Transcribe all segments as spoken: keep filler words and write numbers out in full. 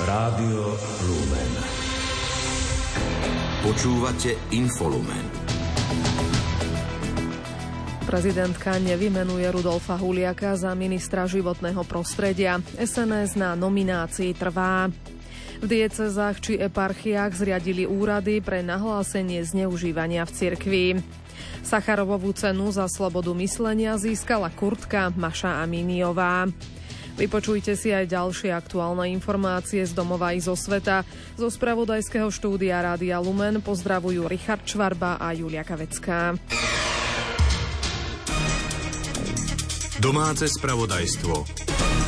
Rádio Lumen. Počúvate Infolumen. Prezidentka nevymenuje Rudolfa Huliaka za ministra životného prostredia. es en es na nominácii trvá. V diecezách či eparchiách zriadili úrady pre nahlásenie zneužívania v cirkvi. Sacharovovú cenu za slobodu myslenia získala Kurtka Maša Aminiová. Vypočujte si aj ďalšie aktuálne informácie z domova i zo sveta. Zo spravodajského štúdia Rádia Lumen pozdravujú Richard Čvarba a Julia Kavecká. Domáce spravodajstvo.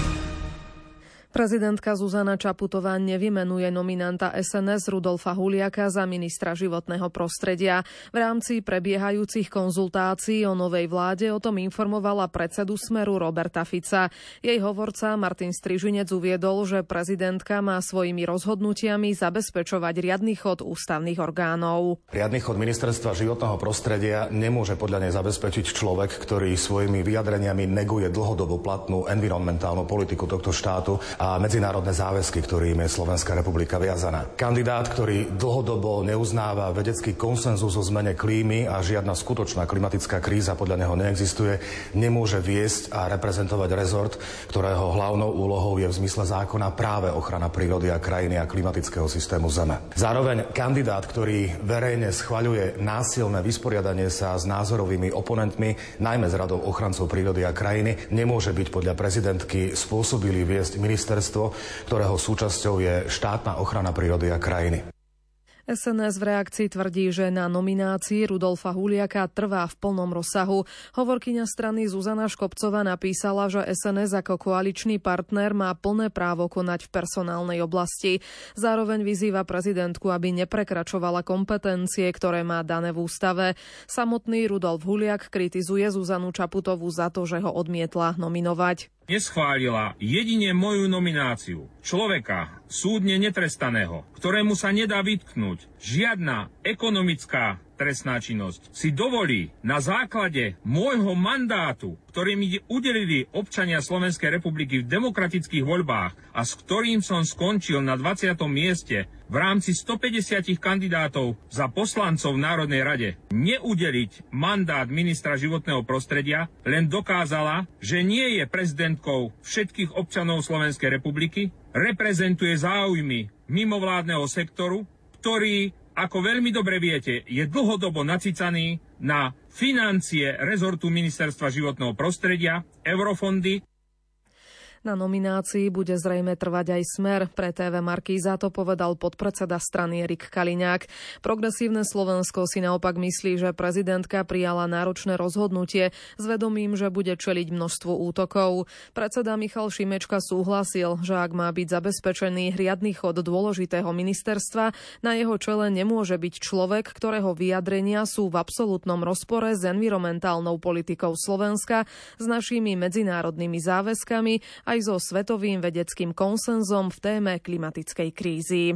Prezidentka Zuzana Čaputová nevymenuje nominanta es en es Rudolfa Huliaka za ministra životného prostredia. V rámci prebiehajúcich konzultácií o novej vláde o tom informovala predsedu Smeru Roberta Fica. Jej hovorca Martin Strižinec uviedol, že prezidentka má svojimi rozhodnutiami zabezpečovať riadny chod ústavných orgánov. Riadny chod ministerstva životného prostredia nemôže podľa nej zabezpečiť človek, ktorý svojimi vyjadreniami neguje dlhodobo platnú environmentálnu politiku tohto štátu a medzinárodné záväzky, ktorým je Slovenská republika viazaná. Kandidát, ktorý dlhodobo neuznáva vedecký konsenzus o zmene klímy a žiadna skutočná klimatická kríza podľa neho neexistuje, nemôže viesť a reprezentovať rezort, ktorého hlavnou úlohou je v zmysle zákona práve ochrana prírody a krajiny a klimatického systému Zeme. Zároveň kandidát, ktorý verejne schvaľuje násilné vysporiadanie sa s názorovými oponentmi, najmä z radou ochrancov prírody a krajiny, nemôže byť podľa prezidentky spôsobilý viesť minister ktorého súčasťou je štátna ochrana prírody a krajiny. es en es v reakcii tvrdí, že na nominácii Rudolfa Huliaka trvá v plnom rozsahu. Hovorkyňa strany Zuzana Škopcová napísala, že es en es ako koaličný partner má plné právo konať v personálnej oblasti. Zároveň vyzýva prezidentku, aby neprekračovala kompetencie, ktoré má dané v ústave. Samotný Rudolf Huliak kritizuje Zuzanu Čaputovú za to, že ho odmietla nominovať. Neschválila jedine moju nomináciu. Človeka súdne netrestaného, ktorému sa nedá vytknúť žiadna ekonomická trestná činnosť, si dovolí na základe môjho mandátu, ktorý mi udelili občania Slovenskej republiky v demokratických voľbách a s ktorým som skončil na dvadsiatom mieste v rámci stopäťdesiat kandidátov za poslancov v Národnej rade, neudeliť mandát ministra životného prostredia, len dokázala, že nie je prezidentkou všetkých občanov Slovenskej republiky, reprezentuje záujmy mimovládneho sektoru, ktorý, ako veľmi dobre viete, je dlhodobo nacicaný na financie rezortu ministerstva životného prostredia, eurofondy. Na nominácii bude zrejme trvať aj Smer. Pre té vé Markíza to povedal podpredseda strany Erik Kaliňák. Progresívne Slovensko si naopak myslí, že prezidentka prijala náročné rozhodnutie s vedomím, že bude čeliť množstvu útokov. Predseda Michal Šimečka súhlasil, že ak má byť zabezpečený riadny chod dôležitého ministerstva, na jeho čele nemôže byť človek, ktorého vyjadrenia sú v absolútnom rozpore s environmentálnou politikou Slovenska, s našimi medzinárodnými záväzkami aj so svetovým vedeckým konsenzom v téme klimatickej krízy.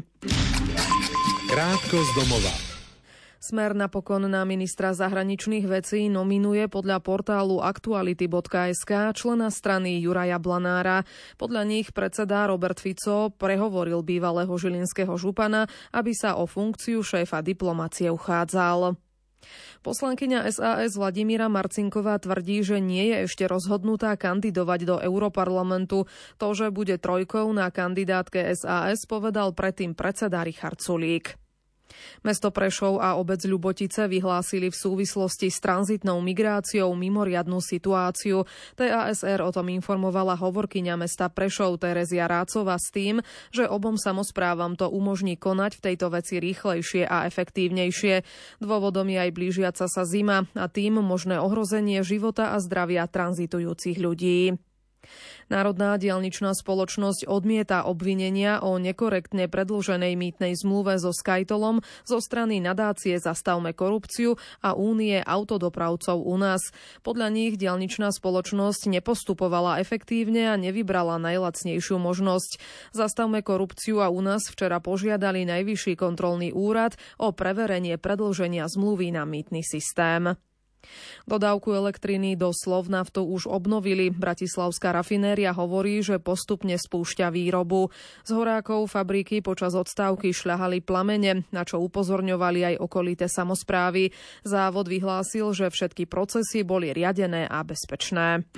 Krátko z domova. Smer napokon na ministra zahraničných vecí nominuje podľa portálu aktuality bodka es ká člena strany Juraja Blanára. Podľa nich predseda Robert Fico prehovoril bývalého žilinského župana, aby sa o funkciu šéfa diplomacie uchádzal. Poslankyňa es a es Vladimíra Marcinková tvrdí, že nie je ešte rozhodnutá kandidovať do Europarlamentu. To, že bude trojkou na kandidátke es a es, povedal predtým predseda Richard Sulík. Mesto Prešov a obec Ľubotice vyhlásili v súvislosti s tranzitnou migráciou mimoriadnu situáciu. té a es er o tom informovala hovorkyňa mesta Prešov Terezia Rácová s tým, že obom samosprávam to umožní konať v tejto veci rýchlejšie a efektívnejšie. Dôvodom je aj blížiaca sa zima a tým možné ohrozenie života a zdravia tranzitujúcich ľudí. Národná diaľničná spoločnosť odmieta obvinenia o nekorektne predĺženej mýtnej zmluve so Skytolom zo strany nadácie Zastavme korupciu a Únie autodopravcov u nás. Podľa nich diaľničná spoločnosť nepostupovala efektívne a nevybrala najlacnejšiu možnosť. Zastavme korupciu a u nás včera požiadali Najvyšší kontrolný úrad o preverenie predĺženia zmluvy na mýtny systém. Dodávku elektriny do Slovnaftu už obnovili. Bratislavská rafinéria hovorí, že postupne spúšťa výrobu. Z horákov fabriky počas odstávky šľahali plamene, na čo upozorňovali aj okolité samosprávy. Závod vyhlásil, že všetky procesy boli riadené a bezpečné.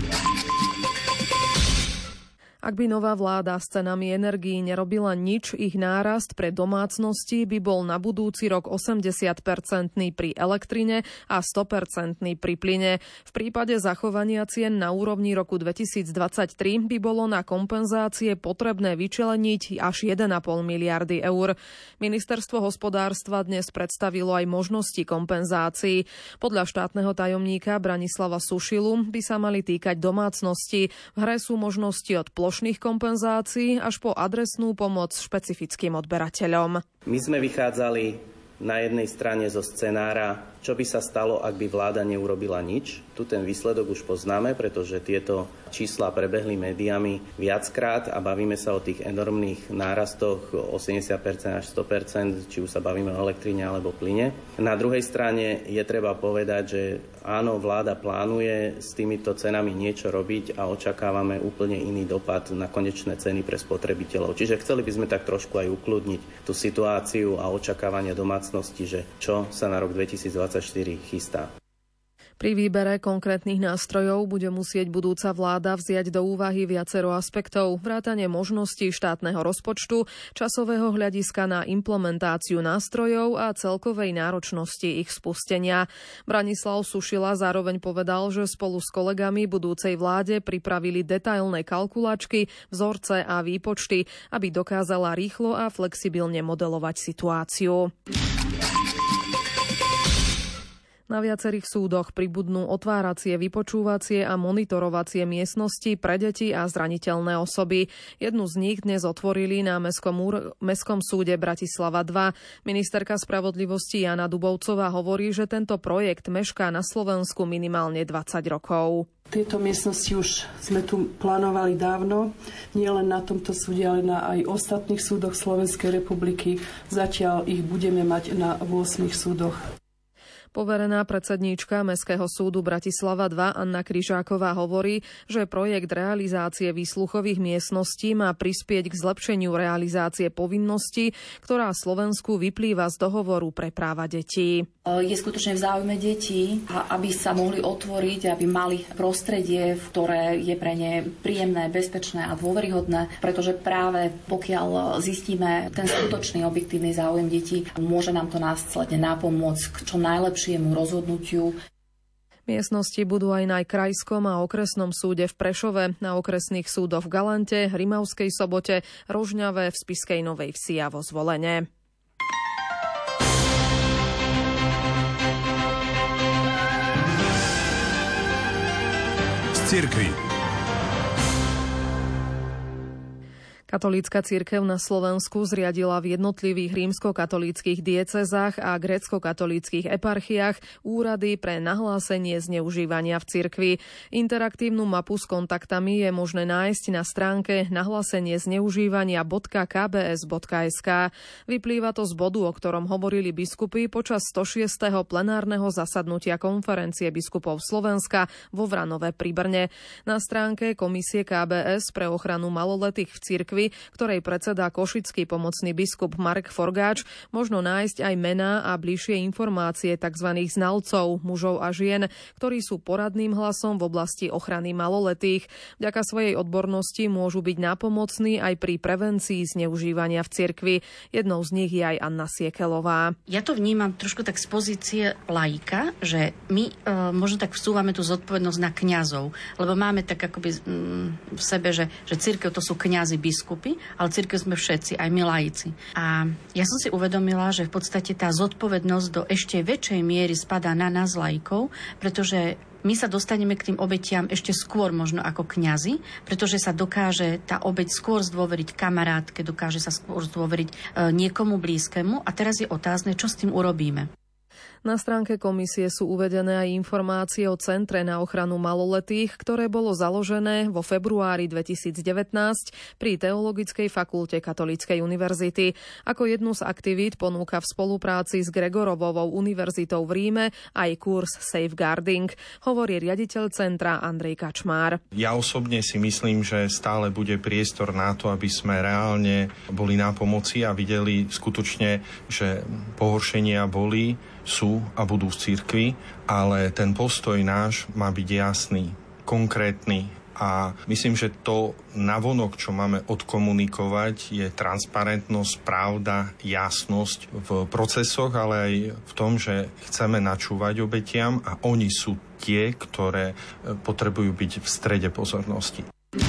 Ak by nová vláda s cenami energií nerobila nič, ich nárast pre domácnosti by bol na budúci rok osemdesiat percentný pri elektrine a sto percentný pri plyne. V prípade zachovania cien na úrovni roku dvetisícdvadsaťtri by bolo na kompenzácie potrebné vyčleniť až jeden a pol miliardy eur. Ministerstvo hospodárstva dnes predstavilo aj možnosti kompenzácií. Podľa štátneho tajomníka Branislava Sušilu by sa mali týkať domácnosti. V hre sú možnosti od plošných kompenzácií až po adresnú pomoc špecifickým odberateľom. My sme vychádzali na jednej strane zo scenára, čo by sa stalo, ak by vláda neurobila nič. Tu ten výsledok už poznáme, pretože tieto čísla prebehli médiami viackrát a bavíme sa o tých enormných nárastoch osemdesiat percent až sto percent, či už sa bavíme o elektrine alebo plyne. Na druhej strane je treba povedať, že áno, vláda plánuje s týmito cenami niečo robiť a očakávame úplne iný dopad na konečné ceny pre spotrebiteľov. Čiže chceli by sme tak trošku aj ukludniť tú situáciu a očakávania domácnosti, že čo sa na rok dvetisícdvadsaťštyri chystá. Pri výbere konkrétnych nástrojov bude musieť budúca vláda vziať do úvahy viacero aspektov, vrátane možností štátneho rozpočtu, časového hľadiska na implementáciu nástrojov a celkovej náročnosti ich spustenia. Branislav Sušila zároveň povedal, že spolu s kolegami budúcej vláde pripravili detailné kalkulačky, vzorce a výpočty, aby dokázala rýchlo a flexibilne modelovať situáciu. Na viacerých súdoch pribudnú otváracie, vypočúvacie a monitorovacie miestnosti pre deti a zraniteľné osoby. Jednu z nich dnes otvorili na Mestskom, úr- Mestskom súde Bratislava dva. Ministerka spravodlivosti Jana Dubovcová hovorí, že tento projekt mešká na Slovensku minimálne dvadsať rokov. Tieto miestnosti už sme tu plánovali dávno, nielen na tomto súde, ale na aj ostatných súdoch Slovenskej republiky. Zatiaľ ich budeme mať na ôsmich súdoch. Poverená predsedníčka Mestského súdu Bratislava dva Anna Kryžáková hovorí, že projekt realizácie výsluchových miestností má prispieť k zlepšeniu realizácie povinností, ktorá Slovensku vyplýva z dohovoru pre práva detí. Je skutočne v záujme detí, aby sa mohli otvoriť, aby mali prostredie, ktoré je pre ne príjemné, bezpečné a dôveryhodné, pretože práve pokiaľ zistíme ten skutočný objektívny záujem detí, môže nám to následne napomôcť k čo najlepšiemu rozhodnutiu. Miestnosti budú aj na krajskom a okresnom súde v Prešove, na okresných súdoch v Galante, Rimavskej Sobote, Rožňave, v Spišskej Novej Vsi a vo Zvolene. Cirkvi. Katolícka cirkev na Slovensku zriadila v jednotlivých rímskokatolíckych diecezách a gréckokatolíckych eparchiách úrady pre nahlásenie zneužívania v cirkvi. Interaktívnu mapu s kontaktami je možné nájsť na stránke nahlásenie zneužívania bodka k b s bodka es ká. Vyplýva to z bodu, o ktorom hovorili biskupy počas stošiesteho plenárneho zasadnutia konferencie biskupov Slovenska vo Vranove pri Brne. Na stránke Komisie ká bé es pre ochranu maloletých v cirkvi, ktorej predseda košický pomocný biskup Marek Forgáč, možno nájsť aj mená a bližšie informácie tzv. Znalcov, mužov a žien, ktorí sú poradným hlasom v oblasti ochrany maloletých. Vďaka svojej odbornosti môžu byť nápomocní aj pri prevencii zneužívania v cirkvi. Jednou z nich je aj Anna Siekelová. Ja to vnímam trošku tak z pozície laika, že my e, možno tak vsúvame tú zodpovednosť na kňazov, lebo máme tak akoby mm, v sebe, že, že cirkev to sú kňazi, biskupy, ale cirkev sme všetci, aj my laici. A ja som si uvedomila, že v podstate tá zodpovednosť do ešte väčšej miery spadá na nás laikov, pretože my sa dostaneme k tým obetiam ešte skôr možno ako kňazi, pretože sa dokáže tá obeť skôr zdôveriť kamarátke, dokáže sa skôr zdôveriť e, niekomu blízkemu a teraz je otázne, čo s tým urobíme. Na stránke komisie sú uvedené aj informácie o Centre na ochranu maloletých, ktoré bolo založené vo februári dvetisícdevätnásť pri Teologickej fakulte Katolíckej univerzity. Ako jednu z aktivít ponúka v spolupráci s Gregorovovou univerzitou v Ríme aj kurz Safeguarding, hovorí riaditeľ centra Andrej Kačmár. Ja osobne si myslím, že stále bude priestor na to, aby sme reálne boli na pomoci a videli skutočne, že pohoršenia boli, sú a budú v cirkvi, ale ten postoj náš má byť jasný, konkrétny a myslím, že to navonok, čo máme odkomunikovať, je transparentnosť, pravda, jasnosť v procesoch, ale aj v tom, že chceme načúvať obetiam a oni sú tie, ktoré potrebujú byť v strede pozornosti.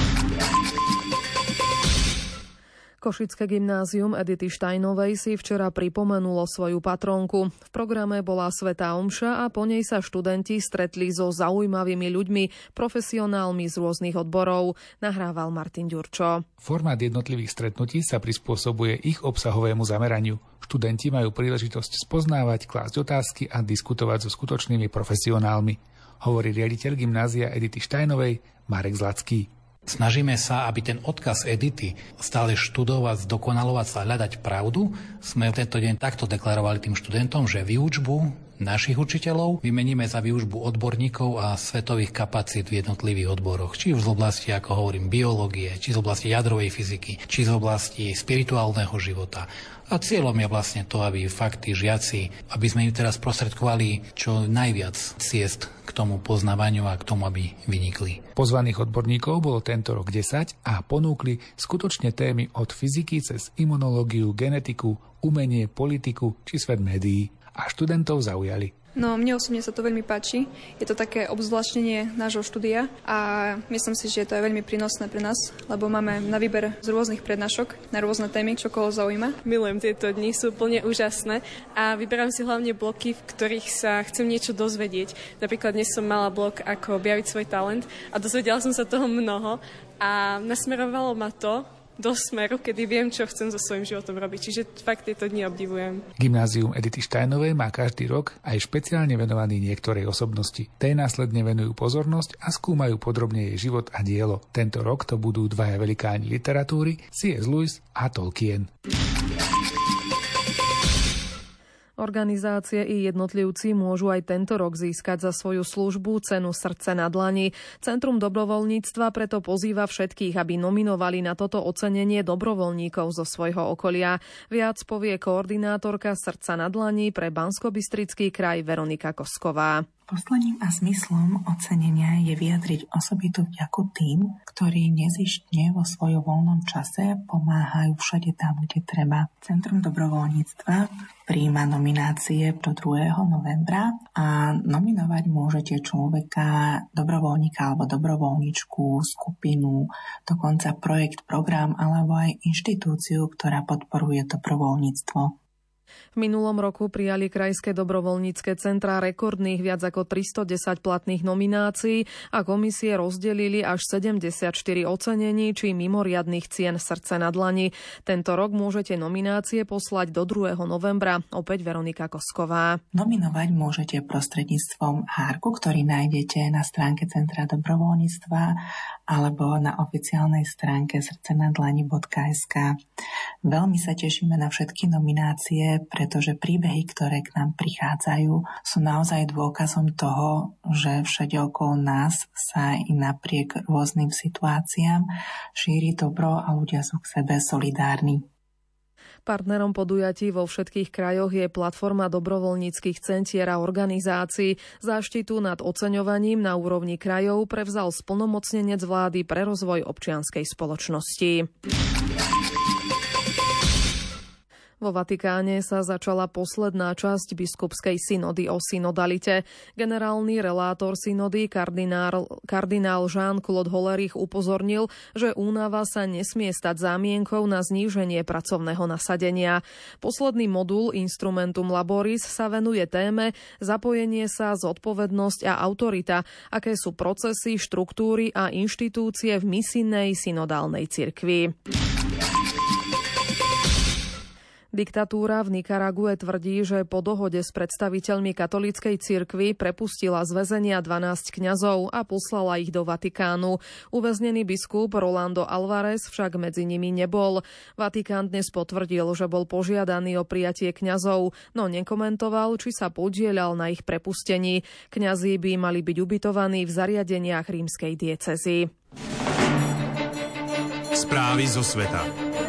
Košické gymnázium Edity Štajnovej si včera pripomenulo svoju patrónku. V programe bola svätá omša a po nej sa študenti stretli so zaujímavými ľuďmi, profesionálmi z rôznych odborov, nahrával Martin Ďurčo. Formát jednotlivých stretnutí sa prispôsobuje ich obsahovému zameraniu. Študenti majú príležitosť spoznávať, klásť otázky a diskutovať so skutočnými profesionálmi, hovorí riaditeľ gymnázia Edity Štajnovej Marek Zlacký. Snažíme sa, aby ten odkaz Edity stále študovať, zdokonalovať sa, hľadať pravdu. Sme v tento deň takto deklarovali tým študentom, že výučbu našich učiteľov vymeníme za výučbu odborníkov a svetových kapacít v jednotlivých odboroch. Či už z oblasti, ako hovorím, biológie, či z oblasti jadrovej fyziky, či z oblasti spirituálneho života. A cieľom je vlastne to, aby fakty, žiaci, aby sme im teraz prostredkovali čo najviac ciest k tomu poznávaniu a k tomu, aby vynikli. Pozvaných odborníkov bolo tento rok desať a ponúkli skutočne témy od fyziky cez imunológiu, genetiku, umenie, politiku či svet médií. A študentov zaujali. No, mne osobne sa to veľmi páči. Je to také obzvláštnenie nášho štúdia a myslím si, že to je veľmi prínosné pre nás, lebo máme na výber z rôznych prednášok na rôzne témy, čo koho zaujíma. Milujem tieto dni, sú úplne úžasné a vyberám si hlavne bloky, v ktorých sa chcem niečo dozvedieť. Napríklad dnes som mala blok ako objaviť svoj talent a dozvedela som sa toho mnoho a nasmerovalo ma to do smeru, kedy viem, čo chcem so svojím životom robiť. Čiže fakt tieto dni obdivujem. Gymnázium Edity Štajnovej má každý rok aj špeciálne venovaný niektorej osobnosti. Tej následne venujú pozornosť a skúmajú podrobne jej život a dielo. Tento rok to budú dvaja velikáni literatúry, C S. Lewis a Tolkien. Organizácie i jednotlivci môžu aj tento rok získať za svoju službu cenu Srdce na dlani. Centrum dobrovoľníctva preto pozýva všetkých, aby nominovali na toto ocenenie dobrovoľníkov zo svojho okolia. Viac povie koordinátorka Srdca na dlani pre Banskobystrický kraj Veronika Kosková. Poslaním a zmyslom ocenenia je vyjadriť osobitú vďaku tým, ktorí nezištne vo svojom voľnom čase pomáhajú všade tam, kde treba. Centrum dobrovoľníctva prijíma nominácie do druhého novembra a nominovať môžete človeka, dobrovoľníka alebo dobrovoľníčku, skupinu, dokonca projekt, program alebo aj inštitúciu, ktorá podporuje dobrovoľníctvo. V minulom roku prijali krajské dobrovoľnícke centrá rekordných viac ako tristodesať platných nominácií a komisie rozdelili až sedemdesiatštyri ocenení či mimoriadnych cien Srdce na dlani. Tento rok môžete nominácie poslať do druhého novembra. Opäť Veronika Kosková. Nominovať môžete prostredníctvom hárku, ktorý nájdete na stránke Centra dobrovoľníctva alebo na oficiálnej stránke srdcenadlani bodka es ká. Veľmi sa tešíme na všetky nominácie, pretože príbehy, ktoré k nám prichádzajú, sú naozaj dôkazom toho, že všade okolo nás sa i napriek rôznym situáciám šíri dobro a ľudia sú k sebe solidárni. Partnerom podujatí vo všetkých krajoch je platforma dobrovoľníckych centier a organizácií. Záštitu nad oceňovaním na úrovni krajov prevzal splnomocnenec vlády pre rozvoj občianskej spoločnosti. Vo Vatikáne sa začala posledná časť biskupskej synody o synodalite. Generálny relátor synody kardinál, kardinál Jean-Claude Hollerich upozornil, že únava sa nesmie stať zámienkou na zníženie pracovného nasadenia. Posledný modul Instrumentum Laboris sa venuje téme zapojenie sa, zodpovednosť a autorita, aké sú procesy, štruktúry a inštitúcie v misijnej synodálnej cirkvi. Diktatúra v Nikarague tvrdí, že po dohode s predstaviteľmi katolíckej cirkvi prepustila z väzenia dvanásť kňazov a poslala ich do Vatikánu. Uväznený biskup Rolando Alvarez však medzi nimi nebol. Vatikán dnes potvrdil, že bol požiadaný o prijatie kňazov, no nekomentoval, či sa podieľal na ich prepustení. Kňazi by mali byť ubytovaní v zariadeniach rímskej diecézy. Správy zo sveta.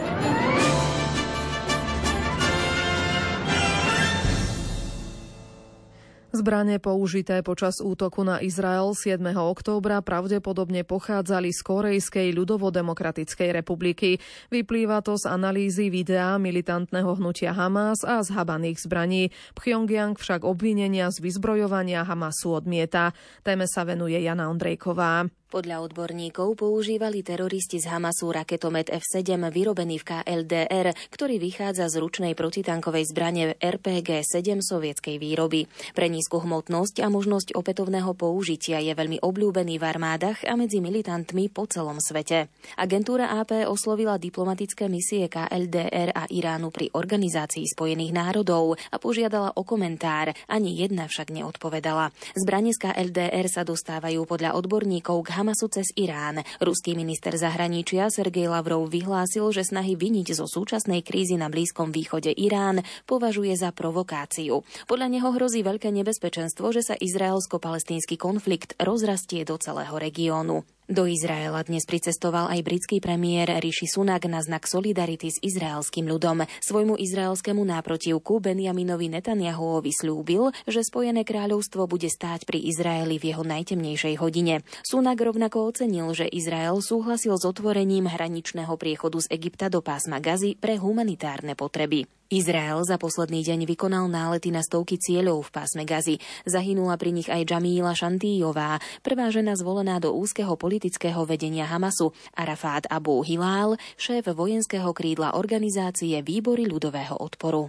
Zbrane použité počas útoku na Izrael siedmeho októbra pravdepodobne pochádzali z Kórejskej ľudovodemokratickej republiky. Vyplýva to z analýzy videa militantného hnutia Hamas a zhabaných zbraní. Pchjongjang však obvinenia z vyzbrojovania Hamasu odmieta. Téme sa venuje Jana Ondrejková. Podľa odborníkov používali teroristi z Hamasu raketomet ef sedem vyrobený v ká el dé er, ktorý vychádza z ručnej protitankovej zbrane er pé gé sedem sovietskej výroby. Pre nízku hmotnosť a možnosť opätovného použitia je veľmi obľúbený v armádach a medzi militantmi po celom svete. Agentúra á pé oslovila diplomatické misie ká el dé er a Iránu pri Organizácii spojených národov a požiadala o komentár. Ani jedna však neodpovedala. Zbrane z ká el dé er sa dostávajú podľa odborníkov k Hamasu cez Irán. Ruský minister zahraničia Sergej Lavrov vyhlásil, že snahy viniť zo súčasnej krízy na Blízkom východe Irán považuje za provokáciu. Podľa neho hrozí veľké nebezpečenstvo, že sa izraelsko-palestínsky konflikt rozrastie do celého regiónu. Do Izraela dnes pricestoval aj britský premiér Rishi Sunak na znak solidarity s izraelským ľudom. Svojmu izraelskému náprotivku Benjaminovi Netanjahuovi sľúbil, že Spojené kráľovstvo bude stáť pri Izraeli v jeho najtemnejšej hodine. Sunak rovnako ocenil, že Izrael súhlasil s otvorením hraničného priechodu z Egypta do pásma Gazy pre humanitárne potreby. Izrael za posledný deň vykonal nálety na stovky cieľov v pásme Gazy. Zahynula pri nich aj Džamíla Šantíjová, prvá žena zvolená do úzkeho politického vedenia Hamasu, Arafát Abu Hilál, šéf vojenského krídla organizácie Výbory ľudového odporu.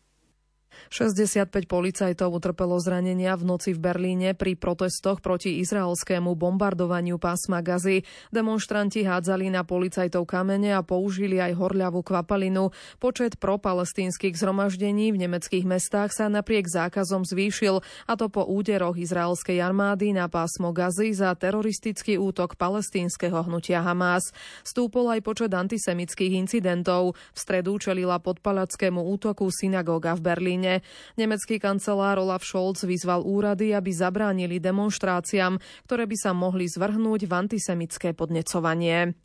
šesťdesiatpäť policajtov utrpelo zranenia v noci v Berlíne pri protestoch proti izraelskému bombardovaniu pásma Gazy. Demonštranti hádzali na policajtov kamene a použili aj horľavú kvapalinu. Počet propalestínskych zhromaždení v nemeckých mestách sa napriek zákazom zvýšil, a to po úderoch izraelskej armády na pásmo Gazy za teroristický útok palestínskeho hnutia Hamas. Stúpol aj počet antisemických incidentov. V stredu čelila podpaľackému útoku synagóga v Berlíne. Nemecký kancelár Olaf Scholz vyzval úrady, aby zabránili demonštráciám, ktoré by sa mohli zvrhnúť v antisemické podnecovanie.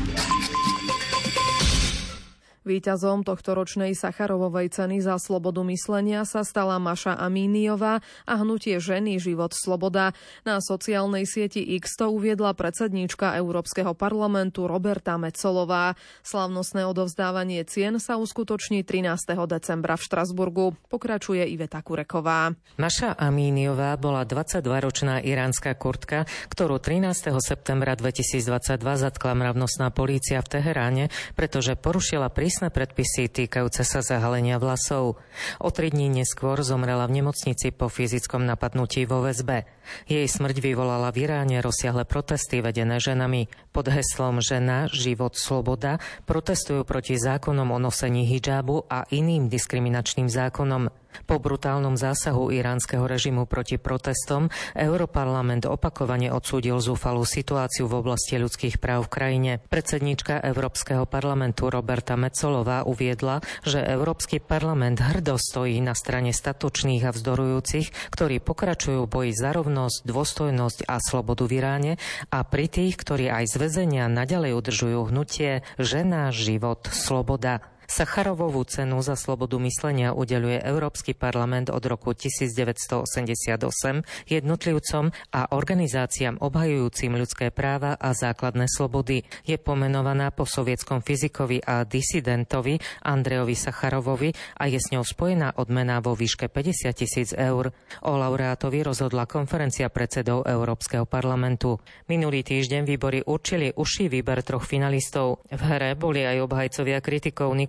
Víťazom tohtoročnej Sacharovovej ceny za slobodu myslenia sa stala Maša Amíniová a hnutie Ženy, život, sloboda. Na sociálnej sieti X to uviedla predsedníčka Európskeho parlamentu Roberta Metsolová. Slavnostné odovzdávanie cien sa uskutoční trinásteho decembra v Štrasburgu. Pokračuje Iveta Kureková. Maša Amíniová bola dvadsaťdvaročná iránska Kurdka, ktorú trinásteho septembra dvetisícdvadsaťdva zatkla mravnostná polícia v Teheráne, pretože porušila prísne predpisy týkajúce sa zahalenia vlasov. O tri dní neskôr zomrela v nemocnici po fyzickom napadnutí vo väzbe. Jej smrť vyvolala v Iráne rozsiahle protesty vedené ženami. Pod heslom Žena, život, sloboda protestujú proti zákonom o nosení hidžábu a iným diskriminačným zákonom. Po brutálnom zásahu iránskeho režimu proti protestom Europarlament opakovane odsúdil zúfalú situáciu v oblasti ľudských práv v krajine. Predsedníčka Európskeho parlamentu Roberta Metsolová uviedla, že Európsky parlament hrdo stojí na strane statočných a vzdorujúcich, ktorí pokračujú v boji za rovnosť, dôstojnosť a slobodu v Iráne, a pri tých, ktorí aj z väzenia naďalej udržujú hnutie Žena, život, sloboda. Sacharovovú cenu za slobodu myslenia udeľuje Európsky parlament od roku devätnásťstoosemdesiatosem jednotlivcom a organizáciám obhajujúcim ľudské práva a základné slobody. Je pomenovaná po sovietskom fyzikovi a disidentovi Andrejovi Sacharovovi a je s ňou spojená odmena vo výške päťdesiat tisíc eur. O laureátovi rozhodla konferencia predsedov Európskeho parlamentu. Minulý týždeň výbory určili užší výber troch finalistov. V hre boli aj obhajcovia kritikov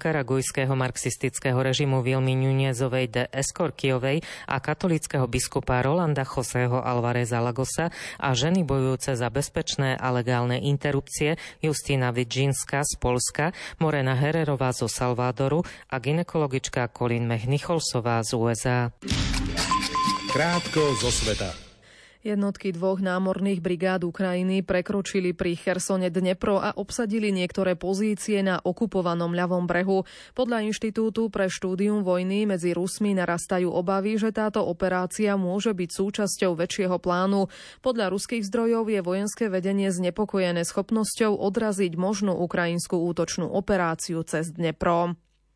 nikaragujského marxistického režimu Vilmy Núñezovej de Escorquiovej a katolického biskupa Rolanda Joseho Alvareza Lagosa a ženy bojujúce za bezpečné a legálne interrupcie Justína Vidžínska z Polska, Morena Hererová zo Salvadoru a gynekologička Colin McNicholsová z ú es á. Krátko zo sveta. Jednotky dvoch námorných brigád Ukrajiny prekročili pri Chersone Dnepro a obsadili niektoré pozície na okupovanom ľavom brehu. Podľa Inštitútu pre štúdium vojny medzi Rusmi narastajú obavy, že táto operácia môže byť súčasťou väčšieho plánu. Podľa ruských zdrojov je vojenské vedenie znepokojené schopnosťou odraziť možnú ukrajinskú útočnú operáciu cez Dnepro.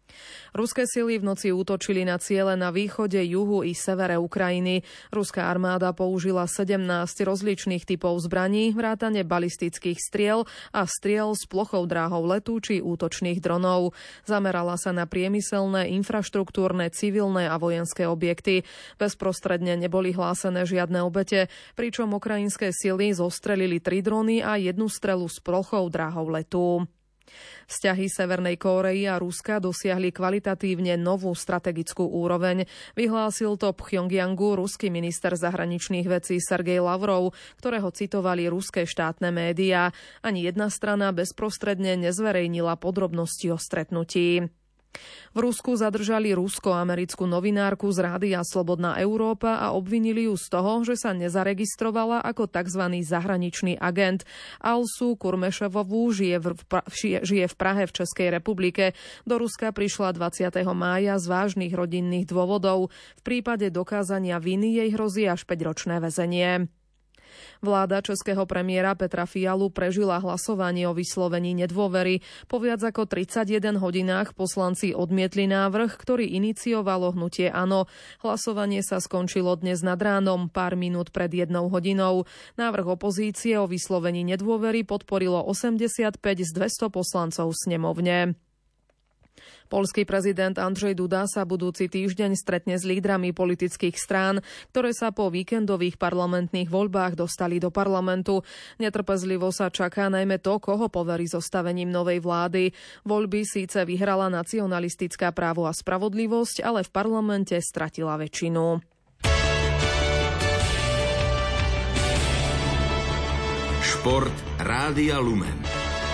Ruské sily v noci útočili na ciele na východe, juhu i severe Ukrajiny. Ruská armáda použila sedemnásť rozličných typov zbraní, vrátane balistických striel a striel s plochou dráhou letu či útočných dronov. Zamerala sa na priemyselné, infraštruktúrne, civilné a vojenské objekty. Bezprostredne neboli hlásené žiadne obete, pričom ukrajinské sily zostrelili tri drony a jednu strelu s plochou dráhou letu. Vzťahy Severnej Kórey a Ruska dosiahli kvalitatívne novú strategickú úroveň. Vyhlásil to Pchjongjangu ruský minister zahraničných vecí Sergej Lavrov, ktorého citovali ruské štátne médiá. Ani jedna strana bezprostredne nezverejnila podrobnosti o stretnutí. V Rusku zadržali rusko-americkú novinárku z rádia Slobodná Európa a obvinili ju z toho, že sa nezaregistrovala ako tzv. Zahraničný agent. Alsu Kurmeševovú žije v, žije v Prahe v Českej republike. Do Ruska prišla dvadsiateho mája z vážnych rodinných dôvodov. V prípade dokázania viny jej hrozí až päťročné väzenie. Vláda českého premiéra Petra Fialu prežila hlasovanie o vyslovení nedôvery. Po viac ako tridsaťjeden hodinách poslanci odmietli návrh, ktorý iniciovalo hnutie Áno. Hlasovanie sa skončilo dnes nad ránom, pár minút pred jednou hodinou. Návrh opozície o vyslovení nedôvery podporilo osemdesiatpäť z dvesto poslancov snemovne. Poľský prezident Andrzej Duda sa budúci týždeň stretne s lídrami politických strán, ktoré sa po víkendových parlamentných voľbách dostali do parlamentu. Netrpezlivo sa čaká najmä to, koho poverí zostavením novej vlády. Voľby síce vyhrala nacionalistická Právo a spravodlivosť, ale v parlamente stratila väčšinu. Šport Rádia Lumen.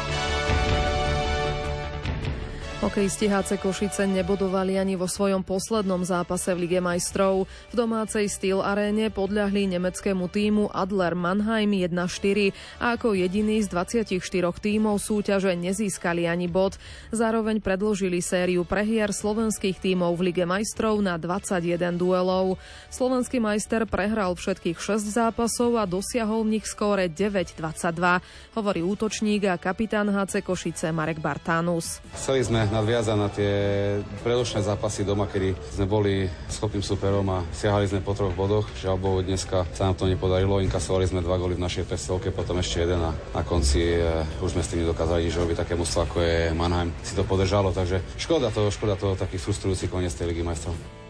Hokejisti há cé Košice nebodovali ani vo svojom poslednom zápase v Lige majstrov. V domácej Steel aréne podľahli nemeckému tímu Adler Mannheim jeden štyri a ako jediný z dvadsaťštyri tímov súťaže nezískali ani bod. Zároveň predĺžili sériu prehier slovenských tímov v Lige majstrov na dvadsaťjeden duelov. Slovenský majster prehral všetkých šesť zápasov a dosiahol v nich skóre deväť dvadsaťdva, hovorí útočník a kapitán há cé Košice Marek Bartánus. Chceli sme nadviazať na tie predošlé zápasy doma, kedy sme boli schopným superom a siahali sme po troch bodoch. Žiaľ Bohu, dneska sa nám to nepodarilo, inkasovali sme dva góly v našej presielke, potom ešte jeden a na konci uh, už sme s tým nedokázali nič robiť. Také mužstvo, ako je Mannheim, si to podržalo, takže škoda to, škoda to taký frustrujúci koniec tej Ligy majstrov.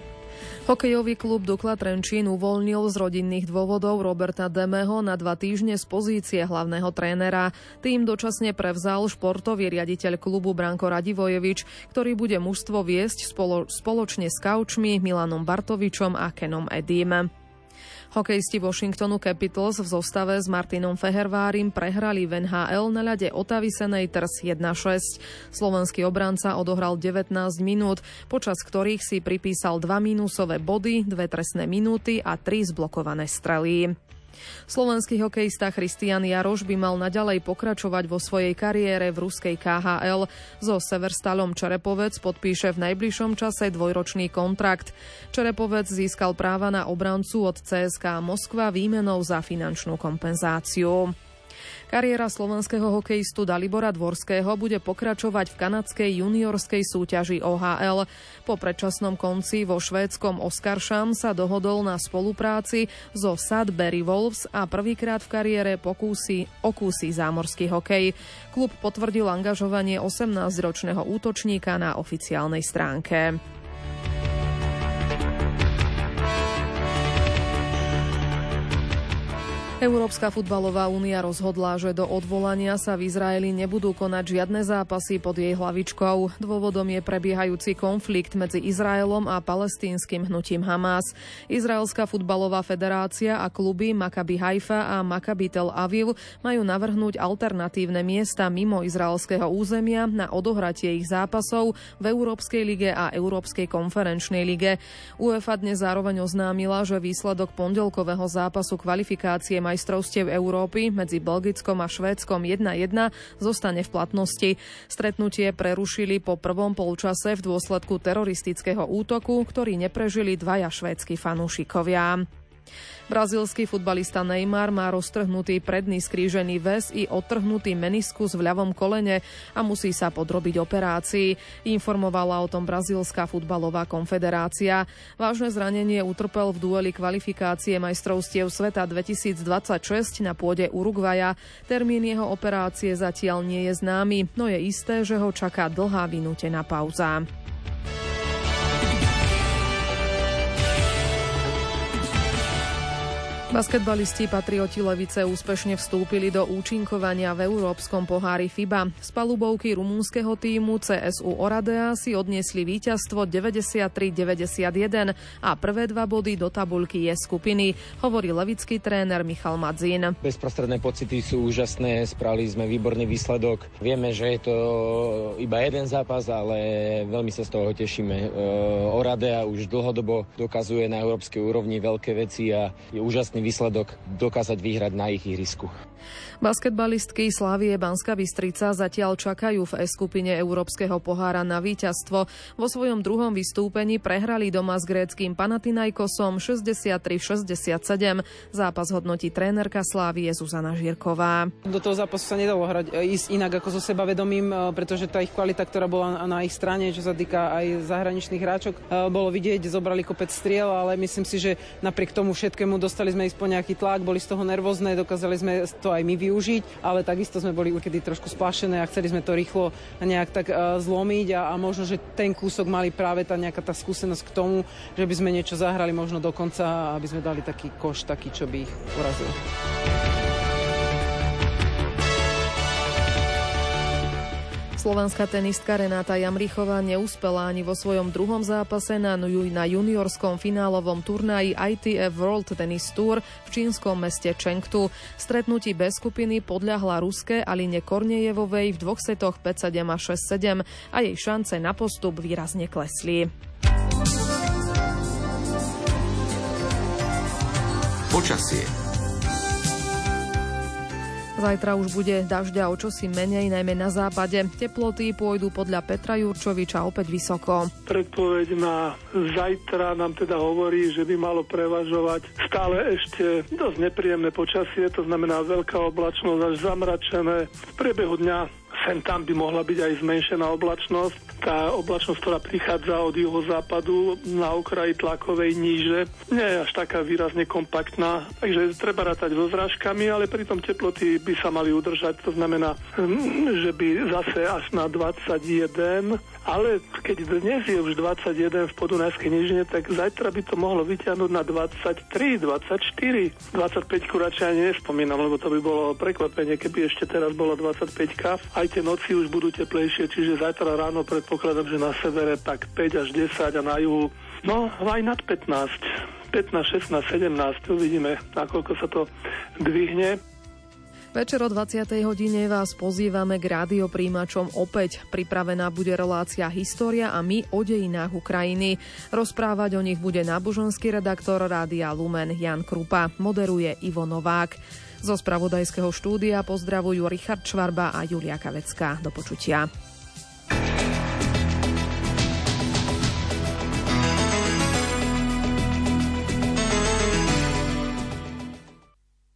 Hokejový klub Dukla Trenčín uvoľnil z rodinných dôvodov Roberta Demeho na dva týždne z pozície hlavného trénera. Tým dočasne prevzal športový riaditeľ klubu Branko Radivojevič, ktorý bude mužstvo viesť spolo- spoločne s kaučmi Milanom Bartovičom a Kenom Edim. Hokejisti Washingtonu Capitals v zostave s Martinom Fehervárim prehrali v en há el na ľade Ottawy Senators jeden šesť. Slovenský obranca odohral devätnásť minút, počas ktorých si pripísal dva mínusové body, dve trestné minúty a tri zblokované strely. Slovenský hokejista Christian Jaroš by mal naďalej pokračovať vo svojej kariére v ruskej ká há el. So Severstalom Čerepovec podpíše v najbližšom čase dvojročný kontrakt. Čerepovec získal práva na obrancu od cé es ká Moskva výmenou za finančnú kompenzáciu. Kariéra slovenského hokejistu Dalibora Dvorského bude pokračovať v kanadskej juniorskej súťaži ó há el. Po predčasnom konci vo švédskom Oskarshamn sa dohodol na spolupráci so Sudbury Wolves a prvýkrát v kariére pokúsi, okúsi zámorský hokej. Klub potvrdil angažovanie osemnásťročného útočníka na oficiálnej stránke. Európska futbalová únia rozhodla, že do odvolania sa v Izraeli nebudú konať žiadne zápasy pod jej hlavičkou. Dôvodom je prebiehajúci konflikt medzi Izraelom a palestínskym hnutím Hamas. Izraelská futbalová federácia a kluby Maccabi Haifa a Maccabi Tel Aviv majú navrhnúť alternatívne miesta mimo izraelského územia na odohratie ich zápasov v Európskej lige a Európskej konferenčnej lige. UEFA dnes zároveň oznámila, že výsledok pondelkového zápasu kvalifikácie majstrovstiev Európy medzi Belgickom a Švédskom jedna jedna zostane v platnosti. Stretnutie prerušili po prvom polčase v dôsledku teroristického útoku, ktorý neprežili dvaja švédski fanúšikovia. Brazílsky futbalista Neymar má roztrhnutý predný skrížený väz i odtrhnutý meniskus v ľavom kolene a musí sa podrobiť operácii. Informovala o tom Brazílska futbalová konfederácia. Vážne zranenie utrpel v dueli kvalifikácie majstrovstiev sveta dvetisícdvadsaťšesť na pôde Uruguaja. Termín jeho operácie zatiaľ nie je známy, no je isté, že ho čaká dlhá vynútená pauza. Basketbalisti Patrioti Levice úspešne vstúpili do účinkovania v Európskom pohári FIBA. Z palubovky rumúnskeho tímu cé es ú Oradea si odniesli víťazstvo deväťdesiattri deväťdesiatjeden a prvé dva body do tabuľky je skupiny, hovorí levický tréner Michal Madzín. Bezprostredné pocity sú úžasné, spravili sme výborný výsledok. Vieme, že je to iba jeden zápas, ale veľmi sa z toho tešíme. Oradea už dlhodobo dokazuje na európskej úrovni veľké veci a je úžasný výsledok dokázať vyhrať na ich ihrisku. Basketbalistky Slavie Banská Bystrica zatiaľ čakajú v E skupine Európskeho pohára na víťazstvo. Vo svojom druhom vystúpení prehrali doma s gréckym Panathinaikosom šesťdesiattri šesťdesiatsedem. Zápas hodnotí trénerka Slávie Zuzana Žirková. Do toho zápasu sa nedalo hrať ísť inak ako so sebavedomím, pretože tá ich kvalita, ktorá bola na ich strane, čo sa týka aj zahraničných hráčok, bolo vidieť, zobrali kopec striel, ale myslím si, že napriek tomu všetkému dostali sme ísť po nejaký tlak, boli z toho nervózne, dokázali sme to aj my využiť, ale takisto sme boli ukedy trošku splášené a chceli sme to rýchlo nejak tak uh, zlomiť a, a možno, že ten kúsok mali práve tá nejaká tá skúsenosť k tomu, že by sme niečo zahrali možno do konca, aby sme dali taký koš, taký, čo by ich porazil. Slovenská tenistka Renáta Jamrichová neúspela ani vo svojom druhom zápase na, na juniorskom finálovom turnaji í té ef World Tennis Tour v čínskom meste Chengdu. Stretnutí B skupiny podľahla ruské Aline Kornejevovej v dvoch setoch päť sedem a šesť sedem a jej šance na postup výrazne klesli. Počasie. Zajtra už bude dažďa o čosi menej, najmä na západe. Teploty pôjdu podľa Petra Jurčoviča opäť vysoko. Predpoveď na zajtra nám teda hovorí, že by malo prevažovať stále ešte dosť nepríjemné počasie, to znamená veľká oblačnosť až zamračené. V priebehu dňa sem tam by mohla byť aj zmenšená oblačnosť. Tá oblačnosť, ktorá prichádza od juhozápadu na okraji tlakovej níže, nie je až taká výrazne kompaktná, takže treba rátať so zrážkami, ale pritom teploty by sa mali udržať, to znamená, že by zase až na dvadsaťjeden, ale keď dnes je už dvadsaťjeden v Podunajskej nížine, tak zajtra by to mohlo vyťahnuť na dvadsaťtri, dvadsaťštyri, dvadsaťpäť radšej ani nespomínam, lebo to by bolo prekvapenie, keby ešte teraz bolo dvadsaťpäť. Aj tie noci už budú teplejšie, čiže zajtra ráno predpokladám, že na severe tak päť až desať a na juhu, no aj nad pätnásť, pätnásť, šestnásť, sedemnásť, uvidíme, nakoľko sa to dvihne. Večer o dvadsiatej hodine vás pozývame k rádiopríjimačom opäť. Pripravená bude relácia História a my o dejinách Ukrajiny. Rozprávať o nich bude náboženský redaktor Rádia Lumen Jan Krupa. Moderuje Ivo Novák. Zo spravodajského štúdia pozdravujú Richard Švarba a Julia Kavecká. Do počutia.